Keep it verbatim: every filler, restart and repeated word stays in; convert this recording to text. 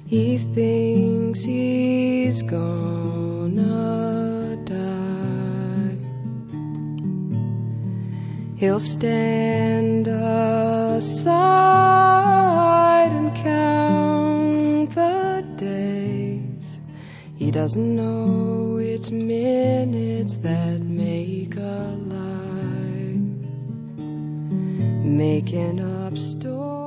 He thinks he's gonna die. He'll stand aside and count the days. He doesn't know it's minutes that make a life, making up stories.